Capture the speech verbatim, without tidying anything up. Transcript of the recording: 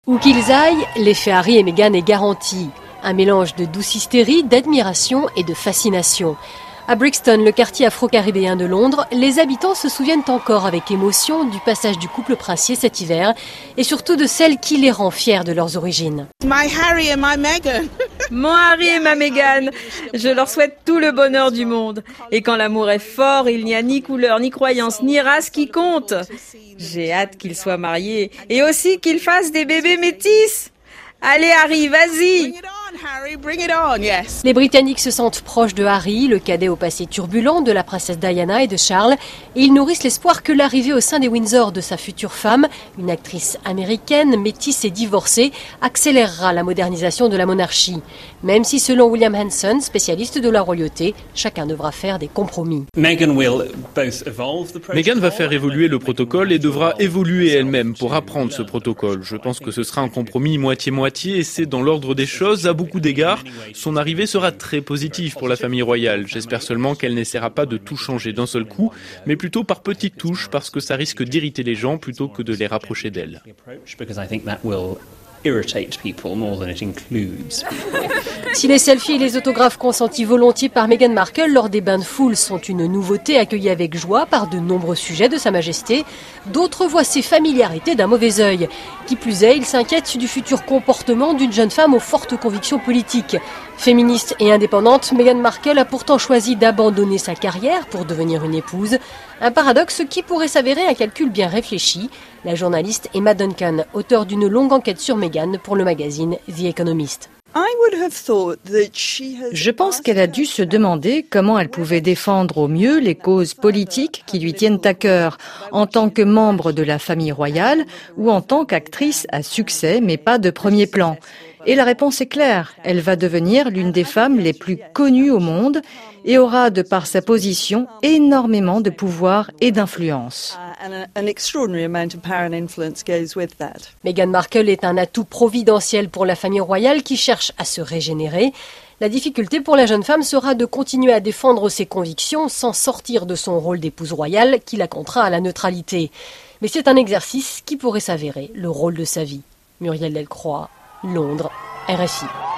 Où qu'ils aillent, l'effet Harry et Meghan est garanti. Un mélange de douce hystérie, d'admiration et de fascination. À Brixton, le quartier afro-caribéen de Londres, les habitants se souviennent encore avec émotion du passage du couple princier cet hiver et surtout de celle qui les rend fiers de leurs origines. My Harry and my Meghan. Mon Harry et ma Meghan, je leur souhaite tout le bonheur du monde. Et quand l'amour est fort, il n'y a ni couleur, ni croyance, ni race qui compte. J'ai hâte qu'ils soient mariés et aussi qu'ils fassent des bébés métis. Allez Harry, vas-y! Harry, bring it on, yes. Les Britanniques se sentent proches de Harry, le cadet au passé turbulent de la princesse Diana et de Charles, et ils nourrissent l'espoir que l'arrivée au sein des Windsor de sa future femme, une actrice américaine, métisse et divorcée, accélérera la modernisation de la monarchie. Même si selon William Hanson, spécialiste de la royauté, chacun devra faire des compromis. Meghan va faire évoluer le protocole et devra évoluer elle-même pour apprendre ce protocole. Je pense que ce sera un compromis moitié-moitié et c'est dans l'ordre des choses. À beaucoup d'égards, son arrivée sera très positive pour la famille royale. J'espère seulement qu'elle n'essaiera pas de tout changer d'un seul coup, mais plutôt par petites touches parce que ça risque d'irriter les gens plutôt que de les rapprocher d'elle. Si les selfies et les autographes consentis volontiers par Meghan Markle lors des bains de foule sont une nouveauté accueillie avec joie par de nombreux sujets de Sa Majesté, d'autres voient ces familiarités d'un mauvais œil. Qui plus est, ils s'inquiètent du futur comportement d'une jeune femme aux fortes convictions politiques. Féministe et indépendante, Meghan Markle a pourtant choisi d'abandonner sa carrière pour devenir une épouse. Un paradoxe qui pourrait s'avérer un calcul bien réfléchi. La journaliste Emma Duncan, auteure d'une longue enquête sur Meghan pour le magazine The Economist. Je pense qu'elle a dû se demander comment elle pouvait défendre au mieux les causes politiques qui lui tiennent à cœur, en tant que membre de la famille royale ou en tant qu'actrice à succès, mais pas de premier plan. Et la réponse est claire, elle va devenir l'une des femmes les plus connues au monde et aura, de par sa position, énormément de pouvoir et d'influence. Meghan Markle est un atout providentiel pour la famille royale qui cherche à se régénérer. La difficulté pour la jeune femme sera de continuer à défendre ses convictions sans sortir de son rôle d'épouse royale qui la contraint à la neutralité. Mais c'est un exercice qui pourrait s'avérer le rôle de sa vie. Muriel Delcroix, Londres, R F I.